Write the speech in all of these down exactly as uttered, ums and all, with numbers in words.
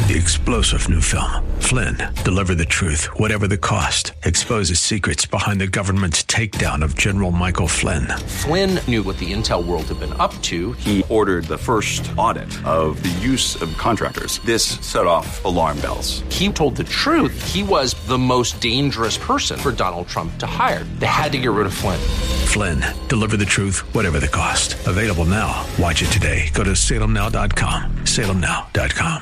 The explosive new film, Flynn, deliver the truth, whatever the cost, exposes secrets behind the government's takedown of General Michael Flynn. Flynn knew what the intel world had been up to. He ordered the first audit of the use of contractors. This set off alarm bells. He told the truth. He was the most dangerous person for Donald Trump to hire. They had to get rid of Flynn. Flynn, deliver the truth, whatever the cost. Available now. Watch it today. Go to salem now dot com. salem now dot com.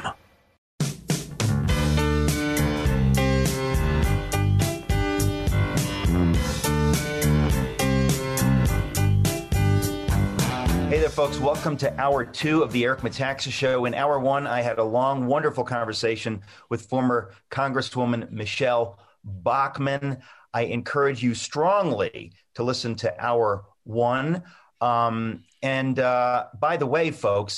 Hey there, folks. Welcome to hour two of the Eric Metaxas Show. In hour one, I had a long, wonderful conversation with former Congresswoman Michelle Bachmann. I encourage you strongly to listen to hour one. Um, and uh, by the way, folks,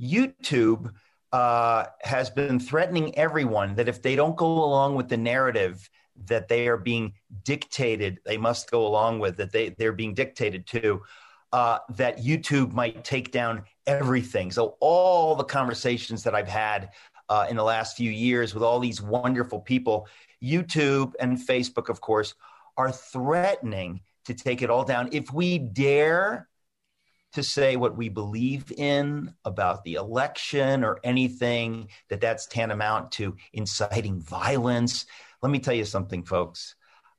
YouTube uh, has been threatening everyone that if they don't go along with the narrative that they are being dictated, they must go along with, that they, they're being dictated to, Uh, that YouTube might take down everything. So all the conversations that I've had uh, in the last few years with all these wonderful people, YouTube and Facebook, of course, are threatening to take it all down. If we dare to say what we believe in about the election or anything, that that's tantamount to inciting violence. Let me tell you something, folks.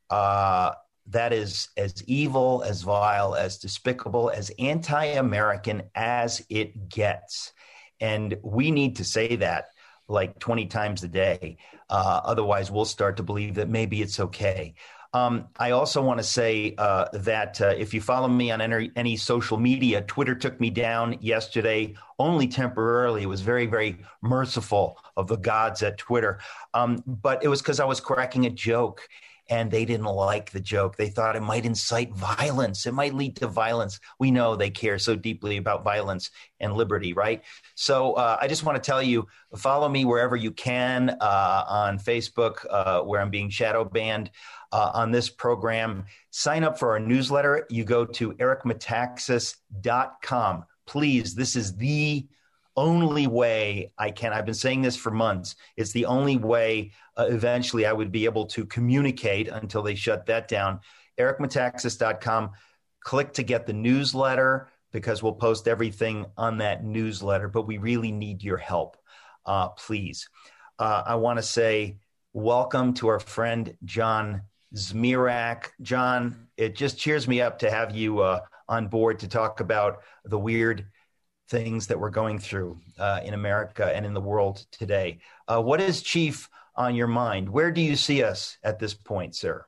Uh, That is as evil, as vile, as despicable, as anti-American as it gets. And we need to say that like twenty times a day. Uh, otherwise, we'll start to believe that maybe it's okay. Um, I also want to say uh, that uh, if you follow me on any, any social media, Twitter took me down yesterday, only temporarily. It was very, very merciful of the gods at Twitter. Um, but it was because I was cracking a joke. And they didn't like the joke. They thought it might incite violence. It might lead to violence. We know they care so deeply about violence and liberty, right? So uh, I just want to tell you, follow me wherever you can uh, on Facebook, uh, where I'm being shadow banned uh, on this program. Sign up for our newsletter. You go to eric metaxas dot com. Please, this is the only way I can. I've been saying this for months. It's the only way uh, eventually I would be able to communicate until they shut that down. eric metaxas dot com. Click to get the newsletter because we'll post everything on that newsletter. But we really need your help, uh, please. Uh, I want to say welcome to our friend John Zmirak. John, it just cheers me up to have you uh, on board to talk about the weird things that we're going through uh, in America and in the world today. Uh, what is chief on your mind? Where do you see us at this point, sir?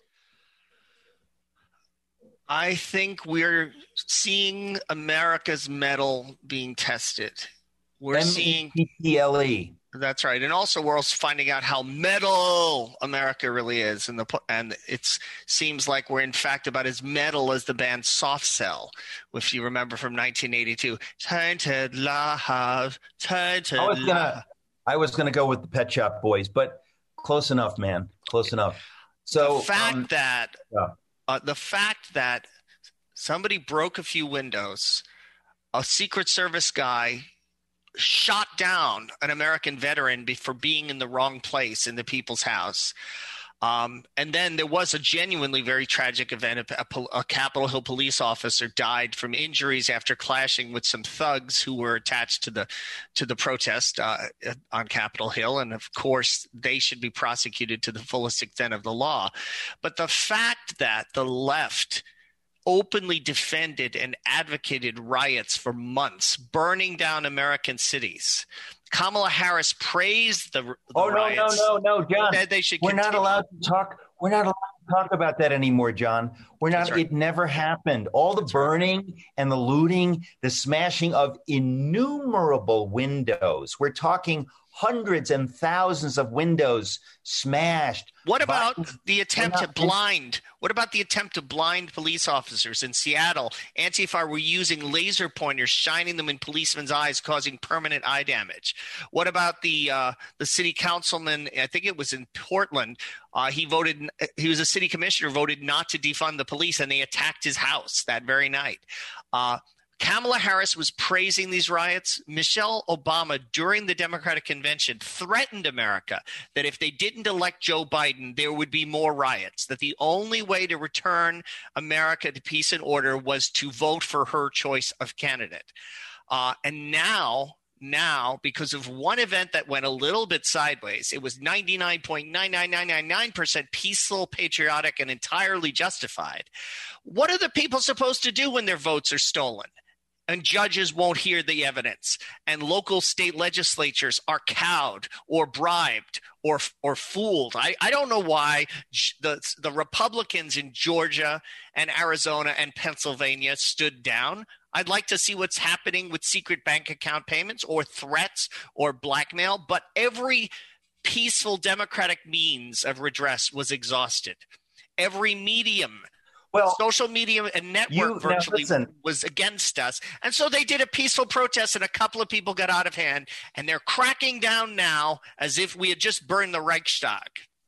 I think we're seeing America's mettle being tested. We're M E T T L E. seeing that's right, and also we're also finding out how metal America really is, and the and it seems like we're in fact about as metal as the band Soft Cell, if you remember from nineteen eighty-two. Tainted love, tainted I was gonna, love. I was gonna go with the Pet Shop Boys, but close enough, man, close enough. So the fact um, that yeah. uh, the fact that somebody broke a few windows, a Secret Service guy shot down an American veteran for being in the wrong place in the people's house. Um, and then there was a genuinely very tragic event. A, a, a Capitol Hill police officer died from injuries after clashing with some thugs who were attached to the to the protest uh, on Capitol Hill. And of course, they should be prosecuted to the fullest extent of the law. But the fact that the left openly defended and advocated riots for months, burning down American cities. Kamala Harris praised the, the oh, riots. no, no, no, no, John. Said they should we're continue. not allowed to talk. We're not allowed to talk about that anymore, John. We're not. Right. It never happened. All the That's burning right. and the looting, the smashing of innumerable windows. We're talking hundreds and thousands of windows smashed. What about Biden, the attempt not, to blind? What about the attempt to blind police officers in Seattle? Antifa were using laser pointers, shining them in policemen's eyes, causing permanent eye damage. What about the uh, the city councilman? I think it was in Portland. Uh, he voted. He was a city commissioner. Voted not to defund the police, and they attacked his house that very night. Uh, Kamala Harris was praising these riots. Michelle Obama, during the Democratic convention, threatened America that if they didn't elect Joe Biden, there would be more riots, that the only way to return America to peace and order was to vote for her choice of candidate. Uh, and now, now, because of one event that went a little bit sideways, it was ninety-nine point nine nine nine nine nine percent peaceful, patriotic, and entirely justified. What are the people supposed to do when their votes are stolen? And judges won't hear the evidence, and local state legislatures are cowed or bribed or or fooled. I, I don't know why the the Republicans in Georgia and Arizona and Pennsylvania stood down. I'd like to see what's happening with secret bank account payments or threats or blackmail, but every peaceful democratic means of redress was exhausted. Every medium, well, social media and network you, virtually now, was against us. And so they did a peaceful protest and a couple of people got out of hand, and they're cracking down now as if we had just burned the Reichstag.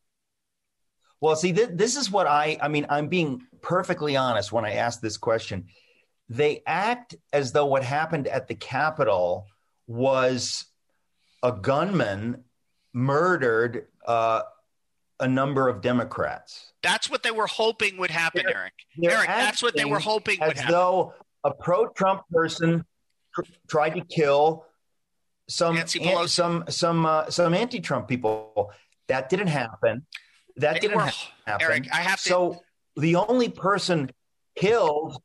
Well, see, th- this is what I, I mean, I'm being perfectly honest when I ask this question. They act as though what happened at the Capitol was a gunman murdered uh, a number of Democrats. That's what they were hoping would happen, they're, Eric. they're Eric, that's what they were hoping would happen. As though a pro-Trump person tr- tried to kill some an, some some uh, some anti-Trump people. That didn't happen. That they didn't were, happen. Eric, I have to. So the only person killed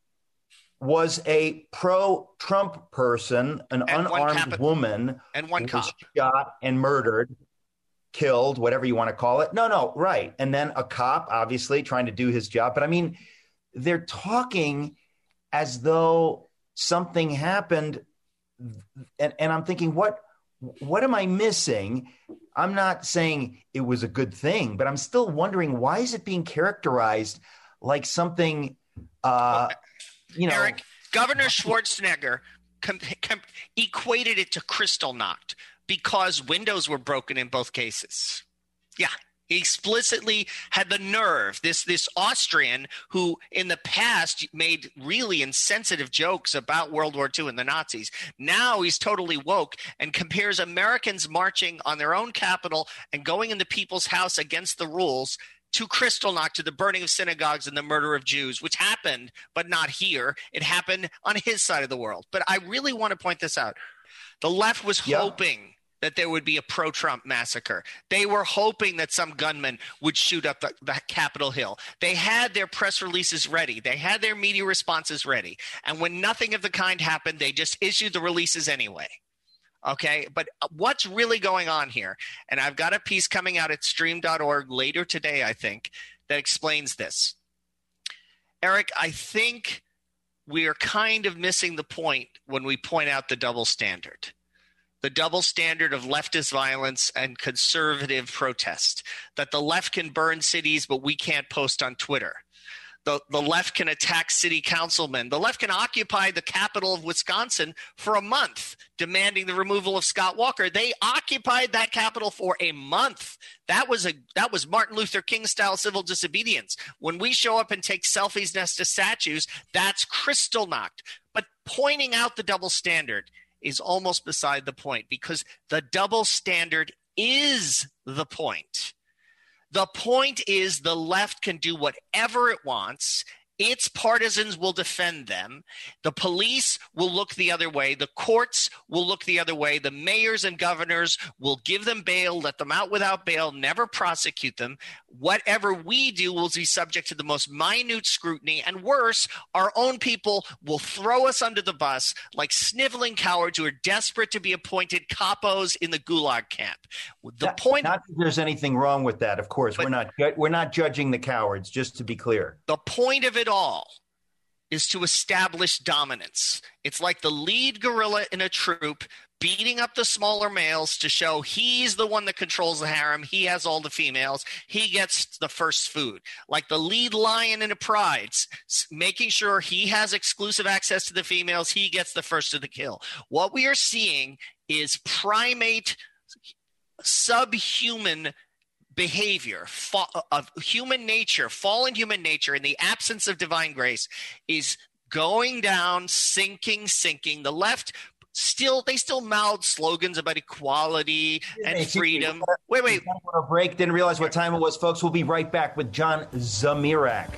was a pro-Trump person, an and unarmed capi- woman, and one who cop was shot and murdered, killed, whatever you want to call it. No, no, right. And then a cop, obviously, trying to do his job. But I mean, they're talking as though something happened, and, and I'm thinking, what, what am I missing? I'm not saying it was a good thing, but I'm still wondering, why is it being characterized like something uh, – You know, Eric, Governor Schwarzenegger com- com- equated it to Kristallnacht because windows were broken in both cases. Yeah, he explicitly had the nerve. This this Austrian who in the past made really insensitive jokes about World War Two and the Nazis. Now he's totally woke and compares Americans marching on their own capital and going into people's house against the rules to Kristallnacht, to the burning of synagogues and the murder of Jews, which happened, but not here. It happened on his side of the world. But I really want to point this out. The left was yeah. hoping that there would be a pro-Trump massacre. They were hoping that some gunman would shoot up the, the Capitol Hill. They had their press releases ready. They had their media responses ready. And when nothing of the kind happened, they just issued the releases anyway. Okay, but what's really going on here? And I've got a piece coming out at stream dot org later today, I think, that explains this. Eric, I think we are kind of missing the point when we point out the double standard. The double standard of leftist violence and conservative protest. That the left can burn cities, but we can't post on Twitter. The, the left can attack city councilmen. The left can occupy the capital of Wisconsin for a month, demanding the removal of Scott Walker. They occupied that capital for a month. That was a that was Martin Luther King style civil disobedience. When we show up and take selfies next to statues, that's Kristallnacht. But pointing out the double standard is almost beside the point, because the double standard is the point. The point is the left can do whatever it wants. Its partisans will defend them. The police will look the other way. The courts will look the other way. The mayors and governors will give them bail, let them out without bail, never prosecute them. Whatever we do will be subject to the most minute scrutiny. And worse, our own people will throw us under the bus like sniveling cowards who are desperate to be appointed capos in the Gulag camp. The not, point, not that there's anything wrong with that, of course. But, we're not we're not judging the cowards, just to be clear. The point of it all is to establish dominance. It's like the lead gorilla in a troop beating up the smaller males to show he's the one that controls the harem. He has all the females. He gets the first food. Like the lead lion in a pride, making sure he has exclusive access to the females. He gets the first of the kill. What we are seeing is primate, subhuman behavior fa- of human nature, fallen human nature in the absence of divine grace, is going down, sinking, sinking. The left still, they still mouth slogans about equality and Hey, freedom. Wait, Wait, wait. A break. Didn't realize what time it was, folks. We'll be right back with John Zmirak.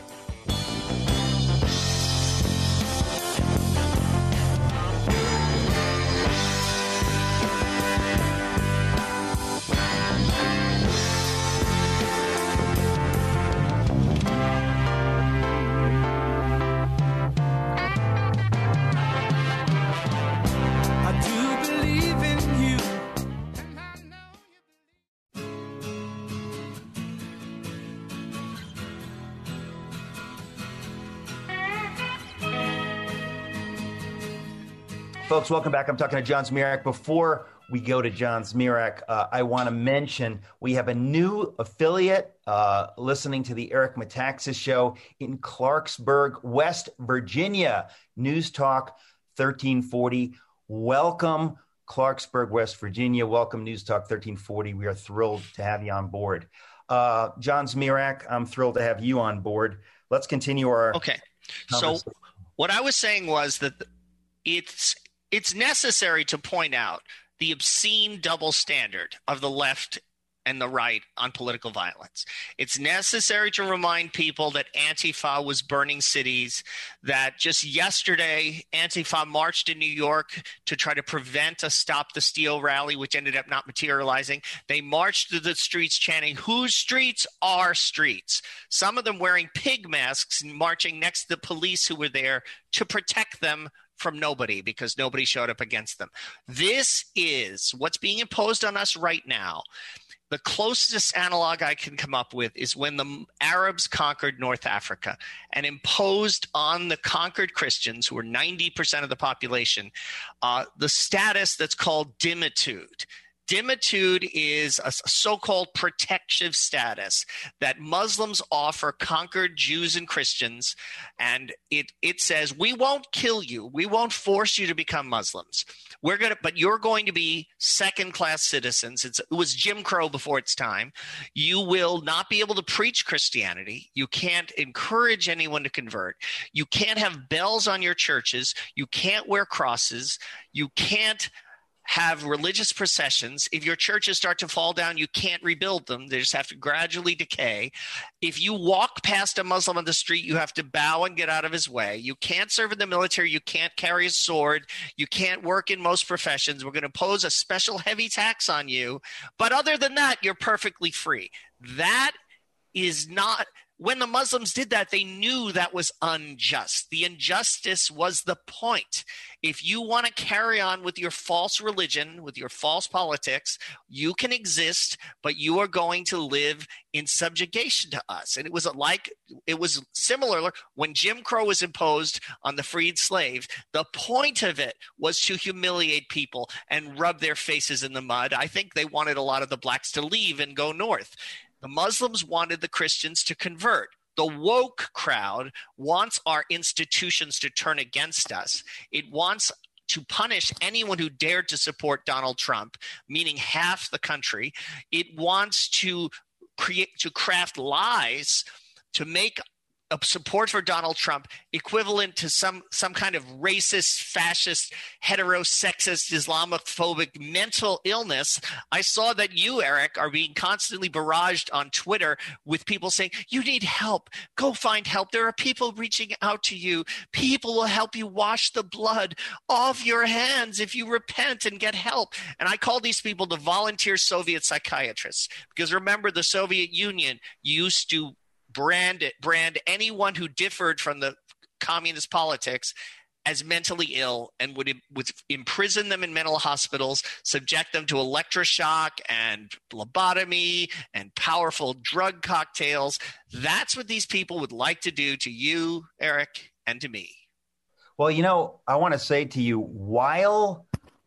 Folks, welcome back. I'm talking to John Zmirak. Before we go to John Zmirak, uh, I want to mention we have a new affiliate uh, listening to the Eric Metaxas Show in Clarksburg, West Virginia. News Talk thirteen forty. Welcome, Clarksburg, West Virginia. Welcome, News Talk thirteen forty. We are thrilled to have you on board. Uh, John Zmirak, I'm thrilled to have you on board. Let's continue our Okay. So what I was saying was that it's It's necessary to point out the obscene double standard of the left and the right on political violence. It's necessary to remind people that Antifa was burning cities, that just yesterday Antifa marched in New York to try to prevent a Stop the Steal rally, which ended up not materializing. They marched through the streets chanting, "Whose streets are streets?" Some of them wearing pig masks and marching next to the police who were there to protect them from nobody, because nobody showed up against them. This is what's being imposed on us right now. The closest analog I can come up with is when the Arabs conquered North Africa and imposed on the conquered Christians, who were ninety percent of the population, uh, the status that's called dhimmitude. Dhimmitude is a so-called protective status that Muslims offer conquered Jews and Christians, and it it says, we won't kill you, we won't force you to become Muslims. We're gonna, but you're going to be second-class citizens. It's, it was Jim Crow before its time. You will not be able to preach Christianity. You can't encourage anyone to convert. You can't have bells on your churches. You can't wear crosses. You can't have religious processions. If your churches start to fall down, you can't rebuild them. They just have to gradually decay. If you walk past a Muslim on the street, you have to bow and get out of his way. You can't serve in the military. You can't carry a sword. You can't work in most professions. We're going to impose a special heavy tax on you. But other than that, you're perfectly free. That is not... When the Muslims did that, they knew that was unjust. The injustice was the point. If you want to carry on with your false religion, with your false politics, you can exist, but you are going to live in subjugation to us. And it was like, it was similar when Jim Crow was imposed on the freed slaves. The point of it was to humiliate people and rub their faces in the mud. I think they wanted a lot of the blacks to leave and go north. The Muslims wanted the Christians to convert. The woke crowd wants our institutions to turn against us. It wants to punish anyone who dared to support Donald Trump, meaning half the country. It wants to create, to craft lies to make a support for Donald Trump equivalent to some some kind of racist, fascist, heterosexist, Islamophobic mental illness. I saw that you, Eric, are being constantly barraged on Twitter with people saying, you need help. Go find help. There are people reaching out to you. People will help you wash the blood off your hands if you repent and get help. And I call these people the volunteer Soviet psychiatrists, because remember, the Soviet Union used to brand it, brand anyone who differed from the communist politics as mentally ill, and would, would imprison them in mental hospitals, subject them to electroshock and lobotomy and powerful drug cocktails. That's what these people would like to do to you, Eric, and to me. Well, you know, I want to say to you, while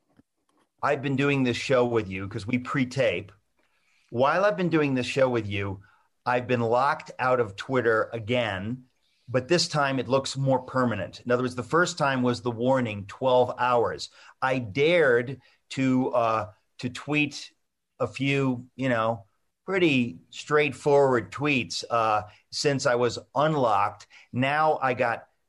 I've been doing this show with you, because we pre-tape, while I've been doing this show with you, I've been locked out of Twitter again, but this time it looks more permanent. In other words, the first time was the warning, twelve hours. I dared to uh, to tweet a few, you know, pretty straightforward tweets uh, since I was unlocked. Now I got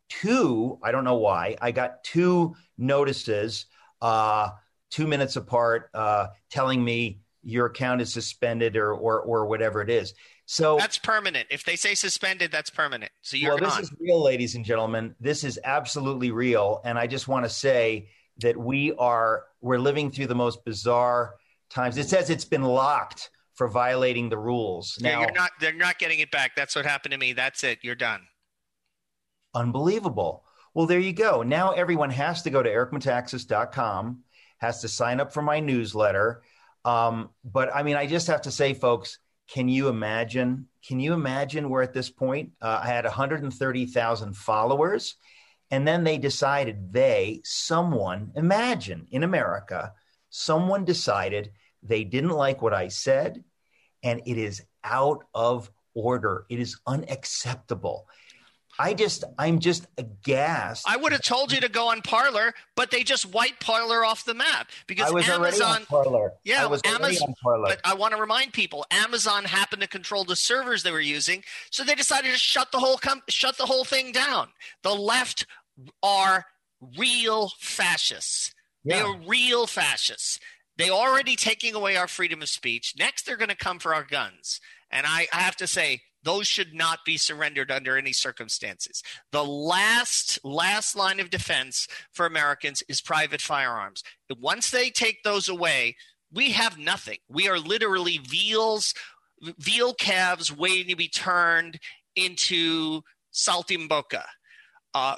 two, I don't know why, I got two notices, uh, two minutes apart, uh, telling me your account is suspended or, or, or whatever it is. So that's permanent. If they say suspended, that's permanent. So you're well, gone. This is real, ladies and gentlemen. This is absolutely real. And I just want to say that we are, we're living through the most bizarre times. It says it's been locked for violating the rules. Yeah, now, you're not, they're not getting it back. That's what happened to me. That's it. You're done. Unbelievable. Well, there you go. Now everyone has to go to eric metaxas dot com, has to sign up for my newsletter. Um, but I mean, I just have to say, folks, can you imagine? Can you imagine we're at this point? Uh, I had one hundred thirty thousand followers, and then they decided they, someone, imagine in America, someone decided they didn't like what I said, and it is out of order. It is unacceptable. I just, I'm just aghast. I would have told you to go on Parler, but they just wiped Parler off the map because I was Amazon. already on Parler. Yeah, I was Amazon. on Parler. But I want to remind people, Amazon happened to control the servers they were using, so they decided to shut the whole com- shut the whole thing down. The left are real fascists. Yeah. They are real fascists. They already taking away our freedom of speech. Next, they're going to come for our guns, and I, I have to say, those should not be surrendered under any circumstances. The last last line of defense for Americans is private firearms. Once they take those away, we have nothing. We are literally veals, veal calves waiting to be turned into saltimbocca. Uh,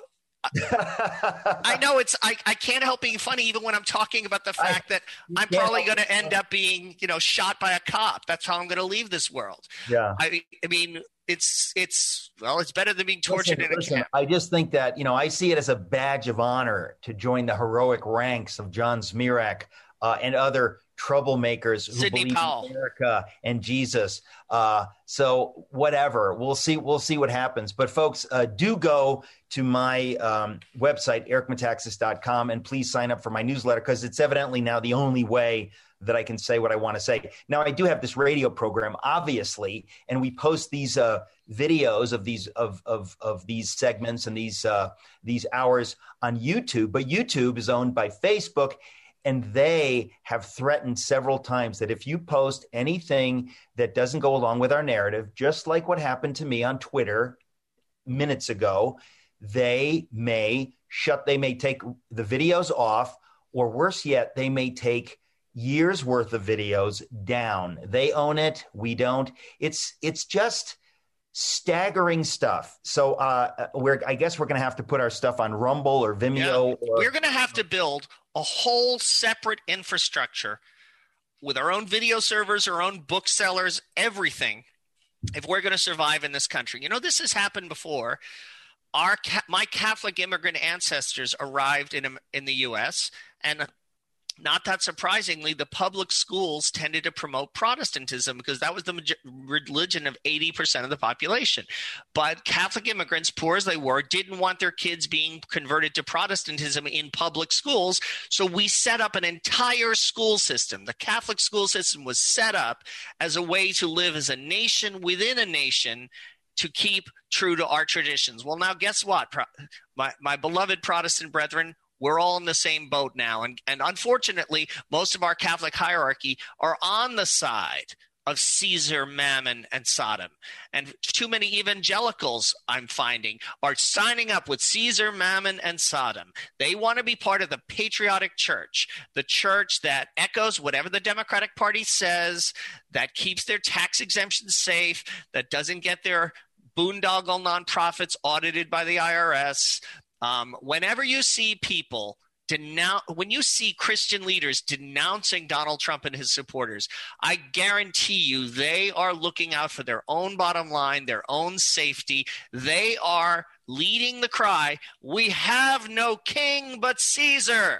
I know it's I, I can't help being funny even when I'm talking about the fact I, that I'm probably going to end up being, you know, shot by a cop. That's how I'm going to leave this world. Yeah. I, I mean, it's it's well, it's better than being tortured listen, in a listen, camp. I just think that, you know, I see it as a badge of honor to join the heroic ranks of John Zmirak uh, and other troublemakers who Sidney believe Powell. in America and Jesus. Uh, so whatever, we'll see. We'll see what happens. But folks, uh, do go to my um, website, eric metaxas dot com, and please sign up for my newsletter because it's evidently now the only way that I can say what I want to say. Now, I do have this radio program, obviously, and we post these uh, videos of these of of of these segments and these uh, these hours on YouTube. But YouTube is owned by Facebook. And they have threatened several times that if you post anything that doesn't go along with our narrative, just like what happened to me on Twitter minutes ago, they may shut, they may take the videos off, or worse yet, they may take years worth of videos down. They own it. We don't. It's, it's just staggering stuff. So uh, we're, I guess we're going to have to put our stuff on Rumble or Vimeo. Yeah. Or, we're going to have to build a whole separate infrastructure with our own video servers, our own booksellers, everything, if we're going to survive in this country. You know, this has happened before. Our my Catholic immigrant ancestors arrived in in the U S, and not that surprisingly, the public schools tended to promote Protestantism because that was the religion of eighty percent of the population. But Catholic immigrants, poor as they were, didn't want their kids being converted to Protestantism in public schools. So we set up an entire school system. The Catholic school system was set up as a way to live as a nation within a nation to keep true to our traditions. Well, now guess what? My, my beloved Protestant brethren, we're all in the same boat now. And, and unfortunately, most of our Catholic hierarchy are on the side of Caesar, Mammon, and Sodom. And too many evangelicals, I'm finding, are signing up with Caesar, Mammon, and Sodom. They want to be part of the patriotic church, the church that echoes whatever the Democratic Party says, that keeps their tax exemptions safe, that doesn't get their boondoggle nonprofits audited by the I R S. Um, whenever you see people denounce, when you see Christian leaders denouncing Donald Trump and his supporters, I guarantee you they are looking out for their own bottom line, their own safety. They are leading the cry, "We have no king but Caesar."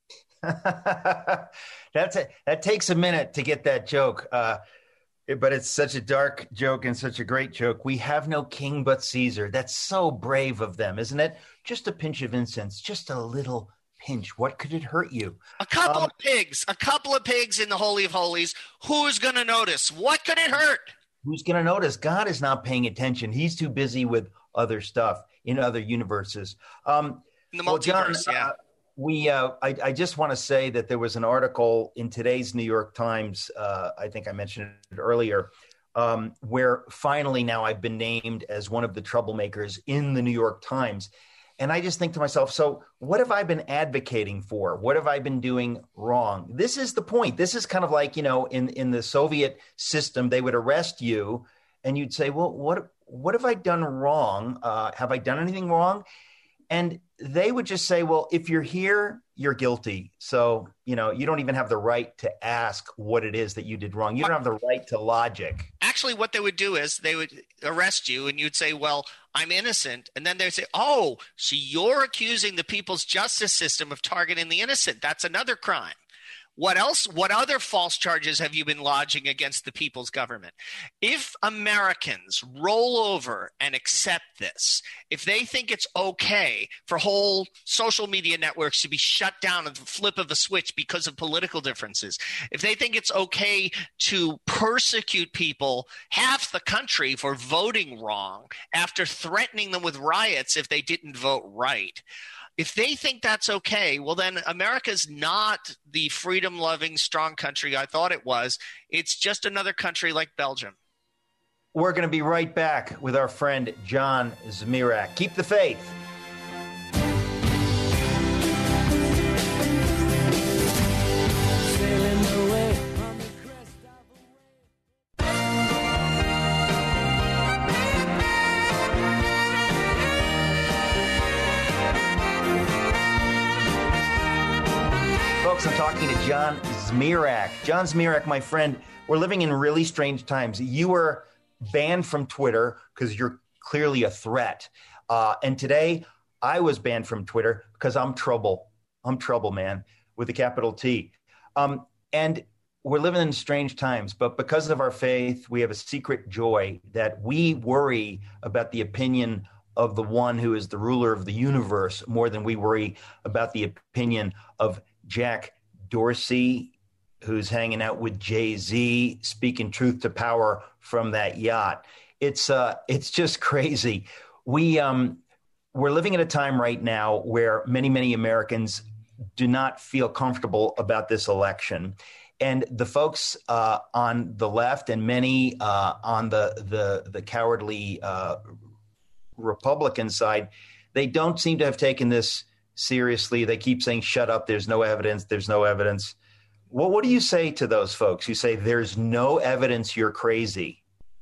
That's a, that takes a minute to get that joke. Uh, But it's such a dark joke and such a great joke. We have no king but Caesar. That's so brave of them, isn't it? Just a pinch of incense, just a little pinch. What could it hurt you? A couple Um, of pigs, a couple of pigs in the Holy of Holies. Who's going to notice? What could it hurt? Who's going to notice? God is not paying attention. He's too busy with other stuff in other universes. Um, in the well, multiverse, John, yeah. Uh, we, uh, I, I just want to say that there was an article in today's New York Times. Uh, I think I mentioned it earlier, um, where finally now I've been named as one of the troublemakers in the New York Times. And I just think to myself, so what have I been advocating for? What have I been doing wrong? This is the point. This is kind of like, you know, in, in the Soviet system, they would arrest you and you'd say, well, what, what have I done wrong? Uh, have I done anything wrong? And they would just say, well, if you're here, you're guilty. So, you know, you don't even have the right to ask what it is that you did wrong. You don't have the right to logic. Actually, what they would do is they would arrest you and you'd say, well, I'm innocent. And then they'd say, oh, so you're accusing the people's justice system of targeting the innocent. That's another crime. What else? What other false charges have you been lodging against the people's government? If Americans roll over and accept this, if they think it's okay for whole social media networks to be shut down at the flip of a switch because of political differences, if they think it's okay to persecute people, half the country, for voting wrong after threatening them with riots if they didn't vote right, if they think that's okay, well, then America's not the freedom-loving, strong country I thought it was. It's just another country like Belgium. We're going to be right back with our friend John Zmirak. Keep the faith. Folks, I'm talking to John Zmirak. John Zmirak, my friend, we're living in really strange times. You were banned from Twitter because you're clearly a threat. Uh, and today I was banned from Twitter because I'm trouble. I'm trouble, man, with a capital T. Um, and we're living in strange times, but because of our faith, we have a secret joy that we worry about the opinion of the one who is the ruler of the universe more than we worry about the opinion of Jack Dorsey, who's hanging out with Jay-Z, speaking truth to power from that yacht. It's uh, it's just crazy. We um, we're living at a time right now where many, many Americans do not feel comfortable about this election, and the folks uh, on the left and many uh, on the the the cowardly uh, Republican side, they don't seem to have taken this seriously. They keep saying, shut up, there's no evidence, there's no evidence. Well, what do you say to those folks who say there's no evidence, you're crazy?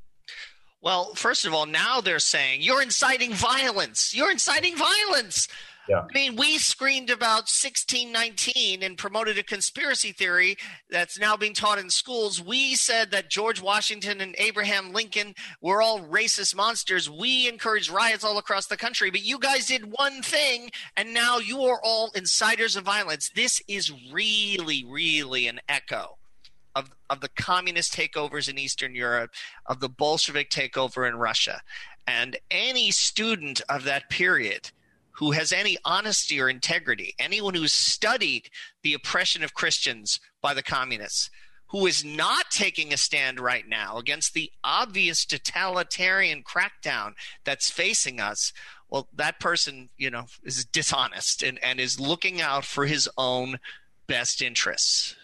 Well, first of all, now they're saying you're inciting violence. You're inciting violence. Yeah. I mean, we screamed about sixteen nineteen and promoted a conspiracy theory that's now being taught in schools. We said that George Washington and Abraham Lincoln were all racist monsters. We encouraged riots all across the country, but you guys did one thing, and now you are all inciters of violence. This is really, really an echo of, of the communist takeovers in Eastern Europe, of the Bolshevik takeover in Russia. And any student of that period who has any honesty or integrity, anyone who's studied the oppression of Christians by the communists, who is not taking a stand right now against the obvious totalitarian crackdown that's facing us, well, that person, you know, is dishonest and, and is looking out for his own best interests.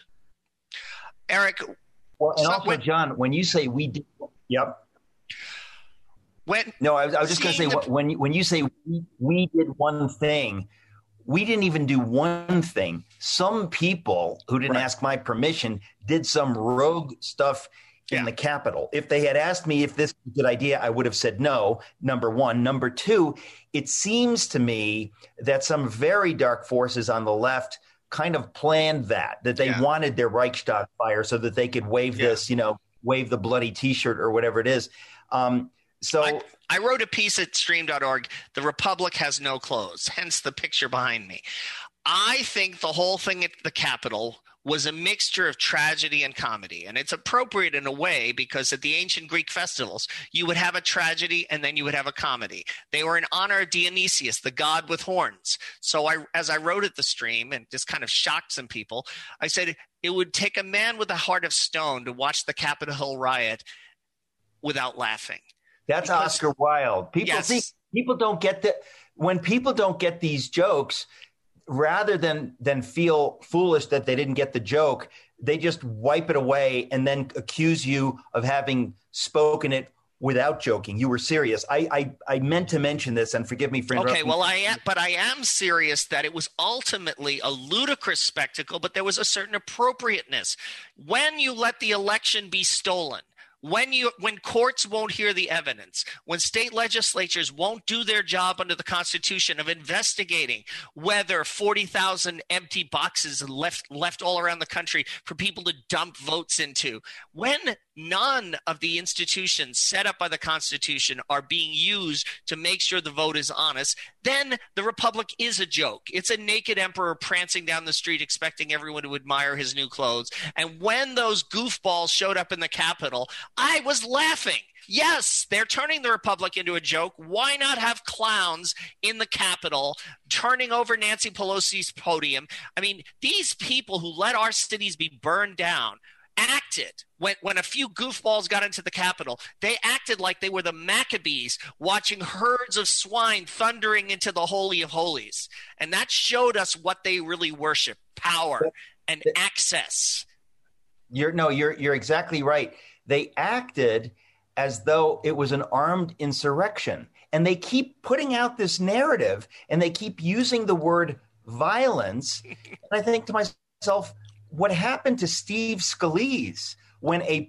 Eric. Well, and so also, when, John, when you say we did, yep. When, no, I was, I was just going to say, the, when, when you say we, we did one thing, we didn't even do one thing. Some people who didn't right. ask my permission did some rogue stuff in yeah. the Capitol. If they had asked me if this was a good idea, I would have said no, number one. Number two, it seems to me that some very dark forces on the left kind of planned that, that they yeah. wanted their Reichstag fire so that they could wave yeah. this, you know, wave the bloody T-shirt or whatever it is. Um, so I, I wrote a piece at stream dot org, The Republic Has No Clothes, hence the picture behind me. I think the whole thing at the Capitol was a mixture of tragedy and comedy. And it's appropriate in a way because at the ancient Greek festivals, you would have a tragedy and then you would have a comedy. They were in honor of Dionysius, the god with horns. So I, as I wrote at the stream and just kind of shocked some people, I said it would take a man with a heart of stone to watch the Capitol Hill riot without laughing. That's because, Oscar Wilde. People yes. see People don't get the when people don't get these jokes, rather than than feel foolish that they didn't get the joke, they just wipe it away and then accuse you of having spoken it without joking. You were serious. I I, I meant to mention this, and forgive me for interrupting. Okay, well, I am, but I am serious that it was ultimately a ludicrous spectacle, but there was a certain appropriateness. When you let the election be stolen, When you when courts won't hear the evidence, when state legislatures won't do their job under the Constitution of investigating whether forty thousand empty boxes left left all around the country for people to dump votes into, when none of the institutions set up by the Constitution are being used to make sure the vote is honest, then the Republic is a joke. It's a naked emperor prancing down the street expecting everyone to admire his new clothes. And when those goofballs showed up in the Capitol, I was laughing. Yes, they're turning the Republic into a joke. Why not have clowns in the Capitol turning over Nancy Pelosi's podium? I mean, these people who let our cities be burned down acted when, when a few goofballs got into the Capitol. They acted like they were the Maccabees watching herds of swine thundering into the Holy of Holies. And that showed us what they really worship, power and access. You're no, you're you're exactly right. They acted as though it was an armed insurrection. And they keep putting out this narrative, and they keep using the word violence. And I think to myself, what happened to Steve Scalise when a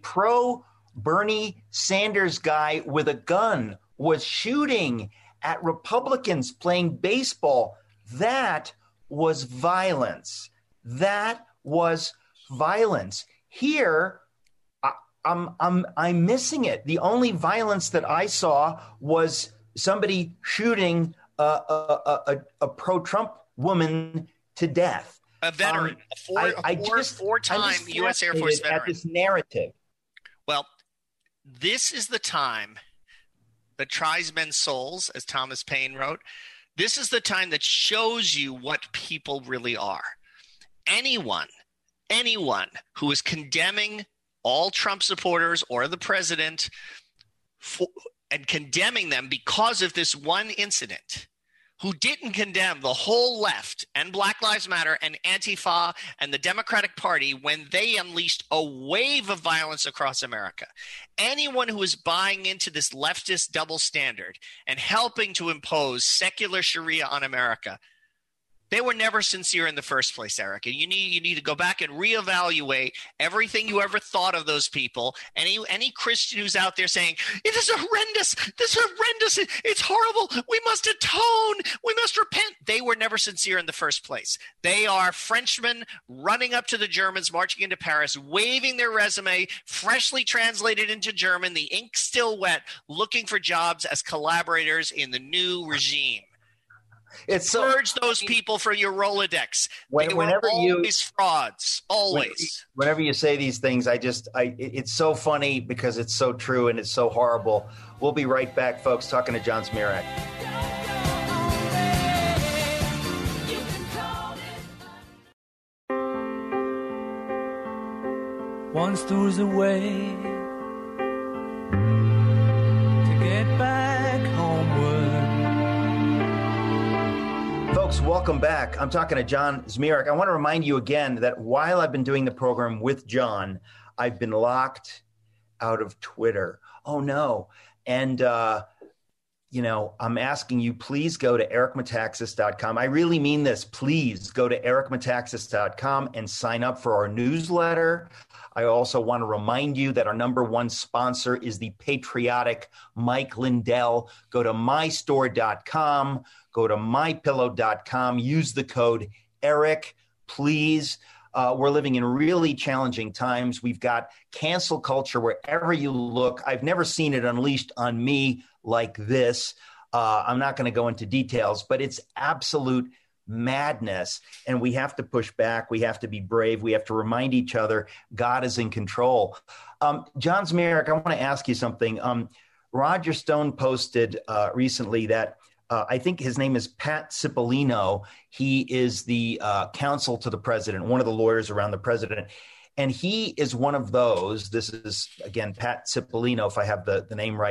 pro-Bernie Sanders guy with a gun was shooting at Republicans playing baseball? That was violence. That was violence. Here, I, I'm I'm I'm missing it. The only violence that I saw was somebody shooting a a, a, a pro-Trump woman to death. A veteran, um, a four, I, I a four, just, four-time U S Air Force veteran. At this narrative. Well, this is the time that tries men's souls, as Thomas Paine wrote. This is the time that shows you what people really are. Anyone, anyone who is condemning all Trump supporters or the president for, and condemning them because of this one incident, who didn't condemn the whole left and Black Lives Matter and Antifa and the Democratic Party when they unleashed a wave of violence across America. Anyone who is buying into this leftist double standard and helping to impose secular Sharia on America, they were never sincere in the first place, Eric. And you need you need to go back and reevaluate everything you ever thought of those people. Any any Christian who's out there saying, it is horrendous, this is horrendous, it's horrible, we must atone, we must repent. They were never sincere in the first place. They are Frenchmen running up to the Germans, marching into Paris, waving their resume, freshly translated into German, the ink still wet, looking for jobs as collaborators in the new regime. It's so, Purge those people from your Rolodex. When, they were whenever always you, frauds, always. Whenever you say these things, I just, I, it's so funny because it's so true and it's so horrible. We'll be right back, folks, talking to John Zmirak. Once there was a way to get back homeward. Folks, welcome back. I'm talking to John Zmirak. I want to remind you again that while I've been doing the program with John, I've been locked out of Twitter. Oh, no. And, uh, you know, I'm asking you, please go to eric metaxas dot com. I really mean this. Please go to eric metaxas dot com and sign up for our newsletter. I also want to remind you that our number one sponsor is the patriotic Mike Lindell. Go to my store dot com, go to my pillow dot com, use the code ERIC, please. Uh, we're living in really challenging times. We've got cancel culture wherever you look. I've never seen it unleashed on me like this. Uh, I'm not going to go into details, but it's absolute madness, and we have to push back. We have to be brave. We have to remind each other God is in control. Um, John Zmirak, I want to ask you something. Um, Roger Stone posted uh, recently that uh, I think his name is Pat Cipollino. He is the uh, counsel to the president, one of the lawyers around the president. And he is one of those, this is, again, Pat Cipollino, if I have the, the name right,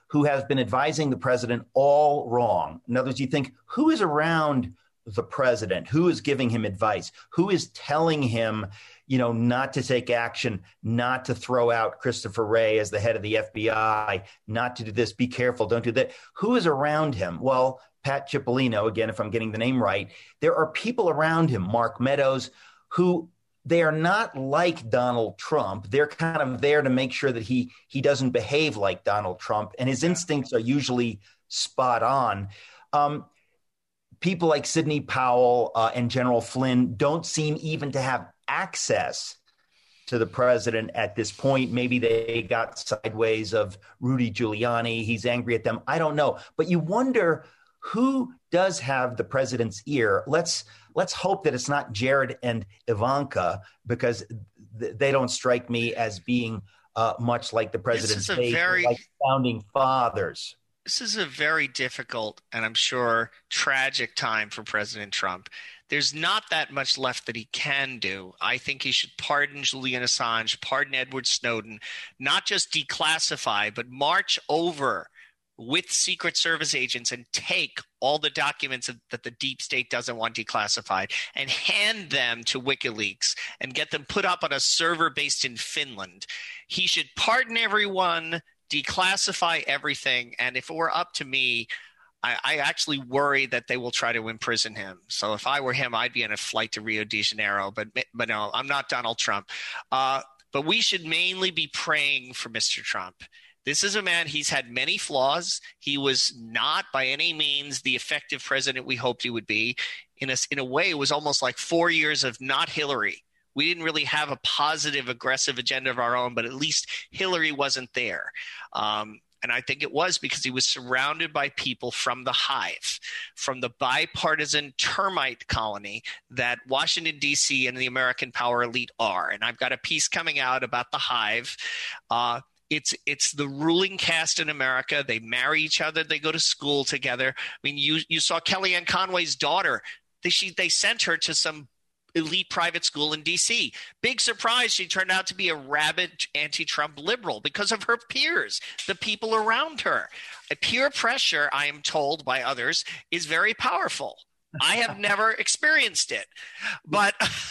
who has been advising the president all wrong. In other words, you think, who is around the president? Who is giving him advice? Who is telling him, you know, not to take action, not to throw out Christopher Wray as the head of the F B I, not to do this, be careful, don't do that. Who is around him? Well, Pat Cipollino, again, if I'm getting the name right, there are people around him, Mark Meadows, who they are not like Donald Trump. They're kind of there to make sure that he he doesn't behave like Donald Trump, and his instincts are usually spot on. Um, people like Sidney Powell uh, and General Flynn don't seem even to have access to the president at this point. Maybe they got sideways of Rudy Giuliani. He's angry at them. I don't know. But you wonder who does have the president's ear. Let's let's hope that it's not Jared and Ivanka, because th- they don't strike me as being uh, much like the president's This is a very like founding fathers. This is a very difficult and I'm sure tragic time for President Trump. There's not that much left that he can do. I think he should pardon Julian Assange, pardon Edward Snowden, not just declassify, but march over with Secret Service agents and take all the documents that the deep state doesn't want declassified and hand them to WikiLeaks and get them put up on a server based in Finland. He should pardon everyone, declassify everything, and if it were up to me, I, I actually worry that they will try to imprison him. So if I were him, I'd be on a flight to Rio de Janeiro, but but no, I'm not Donald Trump. Uh, but we should mainly be praying for Mister Trump. This is a man, he's had many flaws. He was not by any means the effective president we hoped he would be. In a, in a way, it was almost like four years of not Hillary. We didn't really have a positive, aggressive agenda of our own, but at least Hillary wasn't there. Um, and I think it was because he was surrounded by people from the hive, from the bipartisan termite colony that Washington, D C and the American power elite are. And I've got a piece coming out about the hive. Uh, It's it's the ruling caste in America. They marry each other. They go to school together. I mean, you you saw Kellyanne Conway's daughter. They she they sent her to some elite private school in D C. Big surprise, she turned out to be a rabid anti-Trump liberal because of her peers, the people around her. Peer pressure, I am told by others, is very powerful. I have never experienced it, but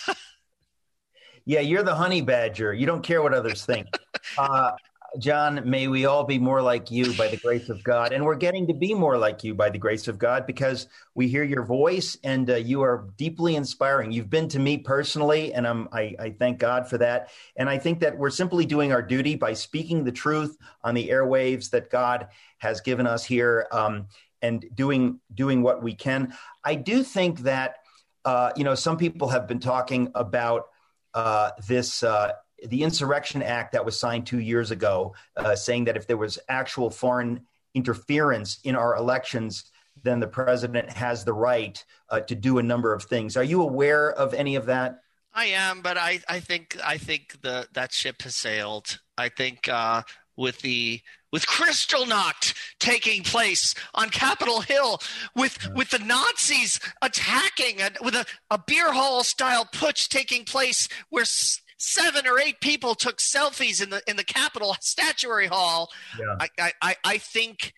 yeah, you're the honey badger. You don't care what others think. Uh, John, may we all be more like you by the grace of God. And we're getting to be more like you by the grace of God because we hear your voice and uh, you are deeply inspiring. You've been to me personally, and I'm, I, I thank God for that. And I think that we're simply doing our duty by speaking the truth on the airwaves that God has given us here um, and doing doing what we can. I do think that, uh, you know, some people have been talking about uh, this uh the Insurrection Act that was signed two years ago, uh, saying that if there was actual foreign interference in our elections, then the president has the right uh, to do a number of things. Are you aware of any of that? I am, but I, I think I think the that ship has sailed. I think uh, with the with Kristallnacht taking place on Capitol Hill, with yeah. with the Nazis attacking, and with a, a beer hall style putsch taking place, where seven or eight people took selfies in the in the Capitol Statuary Hall. Yeah. I, I, I think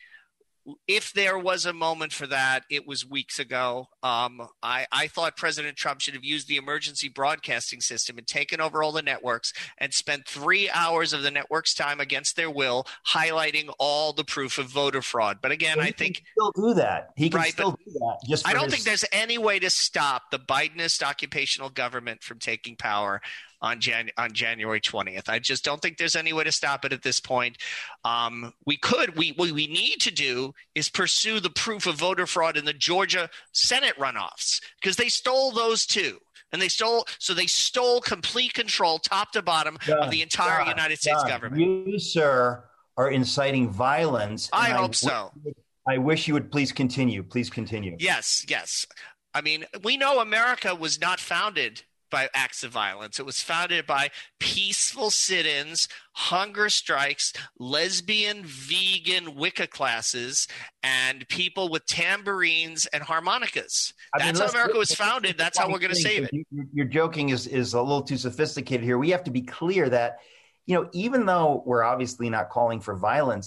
if there was a moment for that, it was weeks ago. Um, I, I thought President Trump should have used the emergency broadcasting system and taken over all the networks and spent three hours of the network's time against their will highlighting all the proof of voter fraud. But again, well, I think – still do that. He can right, still do that. Just I don't his... think there's any way to stop the Bidenist occupational government from taking power on Jan- on January twentieth. I just don't think there's any way to stop it at this point. Um, we could, we, what we need to do is pursue the proof of voter fraud in the Georgia Senate runoffs, because they stole those too. And they stole, so they stole complete control, top to bottom, John, of the entire John, United States John, government. You, sir, are inciting violence. I hope I, so. I wish you would please continue. Please continue. Yes, yes. I mean, we know America was not founded by acts of violence. It was founded by peaceful sit-ins, hunger strikes, lesbian, vegan Wicca classes, and people with tambourines and harmonicas. I mean, that's how America was founded. That's how we're going to save it. Your joking is, is a little too sophisticated here. We have to be clear that, you know, even though we're obviously not calling for violence,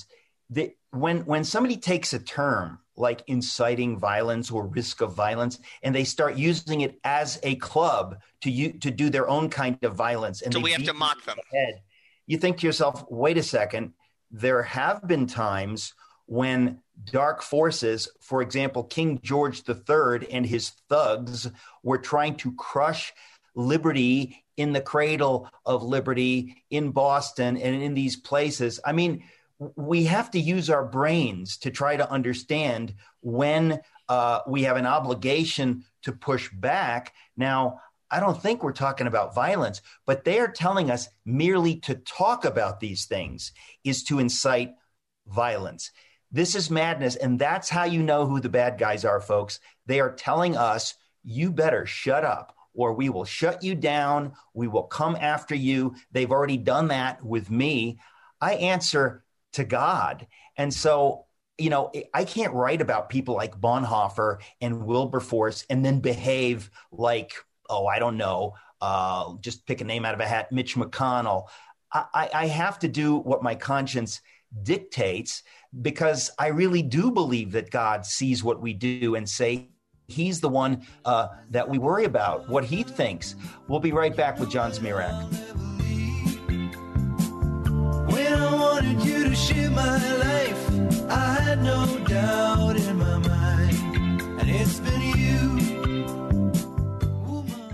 the, when when somebody takes a term like inciting violence or risk of violence, and they start using it as a club to you to do their own kind of violence, and so they we have to mock them. Head, you think to yourself, wait a second, there have been times when dark forces, for example, King George the Third and his thugs, were trying to crush liberty in the cradle of liberty in Boston and in these places. I mean, we have to use our brains to try to understand when uh, we have an obligation to push back. Now, I don't think we're talking about violence, but they are telling us merely to talk about these things is to incite violence. This is madness, and that's how you know who the bad guys are, folks. They are telling us, you better shut up, or we will shut you down. We will come after you. They've already done that with me. I answer to God. And so, you know, I can't write about people like Bonhoeffer and Wilberforce and then behave like, oh, I don't know, uh, just pick a name out of a hat, Mitch McConnell. I, I have to do what my conscience dictates, because I really do believe that God sees what we do and say he's the one uh, that we worry about, what he thinks. We'll be right back with John Zmirak. When I wanted you to share my life, I had no doubt in my mind, and it's been you, woman.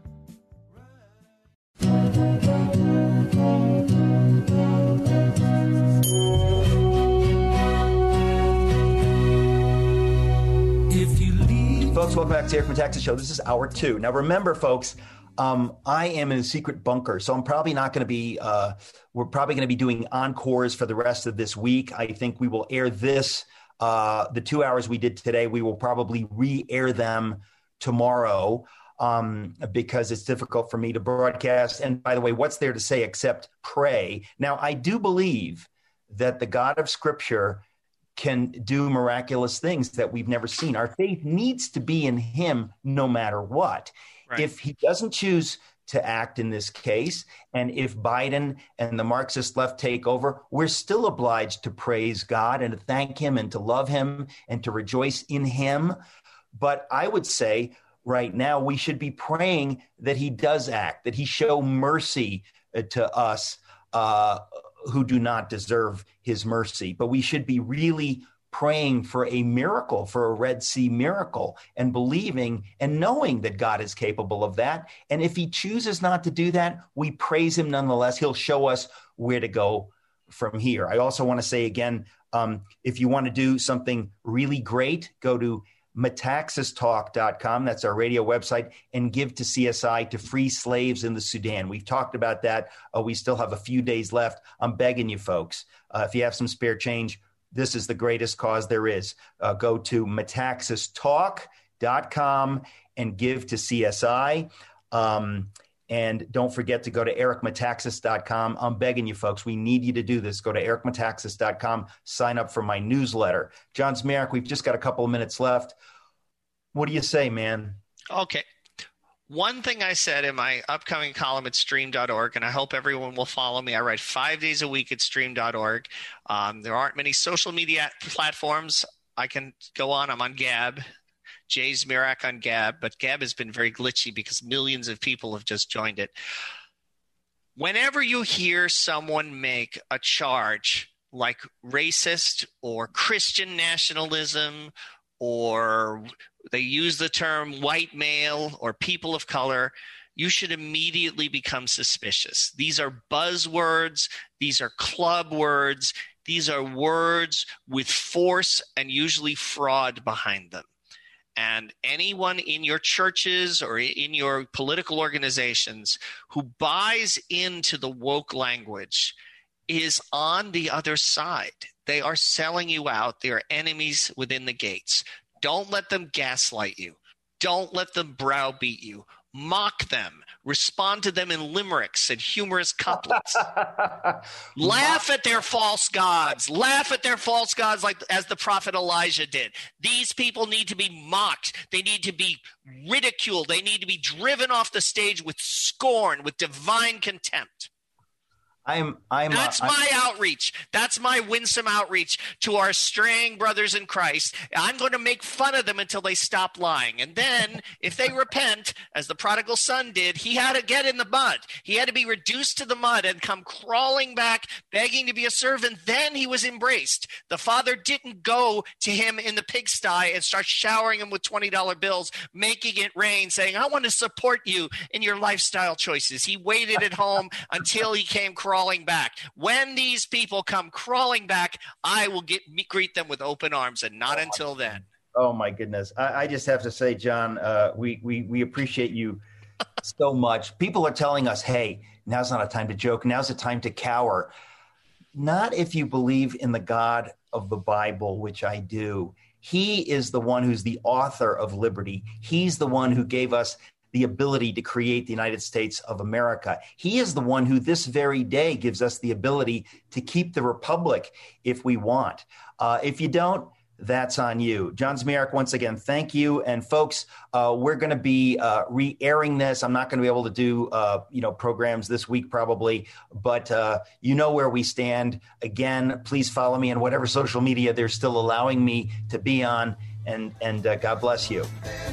If you leave, folks, welcome back to the Eric Metaxas Show. This is hour two. Now, remember, folks, Um, I am in a secret bunker, so I'm probably not going to be, uh, we're probably going to be doing encores for the rest of this week. I think we will air this, uh, the two hours we did today, we will probably re-air them tomorrow um, because it's difficult for me to broadcast. And by the way, what's there to say except pray? Now, I do believe that the God of Scripture can do miraculous things that we've never seen. Our faith needs to be in him no matter what. Right. If he doesn't choose to act in this case, and if Biden and the Marxist left take over, we're still obliged to praise God and to thank him and to love him and to rejoice in him. But I would say right now we should be praying that he does act, that he show mercy to us uh, who do not deserve his mercy. But we should be really praying for a miracle, for a Red Sea miracle, and believing and knowing that God is capable of that. And if he chooses not to do that, we praise him nonetheless. He'll show us where to go from here. I also want to say again, um, if you want to do something really great, go to metaxas talk dot com. That's our radio website, and give to C S I, to free slaves in the Sudan. We've talked about that. Uh, we still have a few days left. I'm begging you folks, uh, if you have some spare change, this is the greatest cause there is. Uh, go to metaxas talk dot com and give to C S I. Um, and don't forget to go to eric metaxas dot com. I'm begging you folks, we need you to do this. Go to eric metaxas dot com, sign up for my newsletter. John Zmirak, we've just got a couple of minutes left. What do you say, man? Okay. One thing I said in my upcoming column at stream dot org, and I hope everyone will follow me. I write five days a week at stream dot org. Um, there aren't many social media platforms I can go on. I'm on Gab, Jay Zmirak on Gab, but Gab has been very glitchy because millions of people have just joined it. Whenever you hear someone make a charge like racist or Christian nationalism, or they use the term white male or people of color, you should immediately become suspicious. These are buzzwords. These are club words. These are words with force and usually fraud behind them. And anyone in your churches or in your political organizations who buys into the woke language is on the other side. They are selling you out. They are enemies within the gates. Don't let them gaslight you. Don't let them browbeat you. Mock them. Respond to them in limericks and humorous couplets. Laugh at their false gods. Laugh at their false gods like as the prophet Elijah did. These people need to be mocked. They need to be ridiculed. They need to be driven off the stage with scorn, with divine contempt. I'm, I'm, That's uh, my outreach. That's my winsome outreach to our straying brothers in Christ. I'm going to make fun of them until they stop lying. And then if they repent, as the prodigal son did, he had to get in the mud. He had to be reduced to the mud and come crawling back, begging to be a servant. Then he was embraced. The father didn't go to him in the pigsty and start showering him with twenty dollar bills, making it rain, saying, I want to support you in your lifestyle choices. He waited at home until he came crawling back. When these people come crawling back, I will get greet them with open arms, and not until then. Oh my goodness! I, I just have to say, John, uh, we we we appreciate you so much. People are telling us, "Hey, now's not a time to joke. Now's a time to cower." Not if you believe in the God of the Bible, which I do. He is the one who's the author of liberty. He's the one who gave us the ability to create the United States of America. He is the one who this very day gives us the ability to keep the republic if we want. Uh, if you don't, that's on you. John Zmirak, once again, thank you. And folks, uh, we're going to be uh, re-airing this. I'm not going to be able to do, uh, you know, programs this week probably, but uh, you know where we stand. Again, please follow me on whatever social media they're still allowing me to be on. And, and uh, God bless you.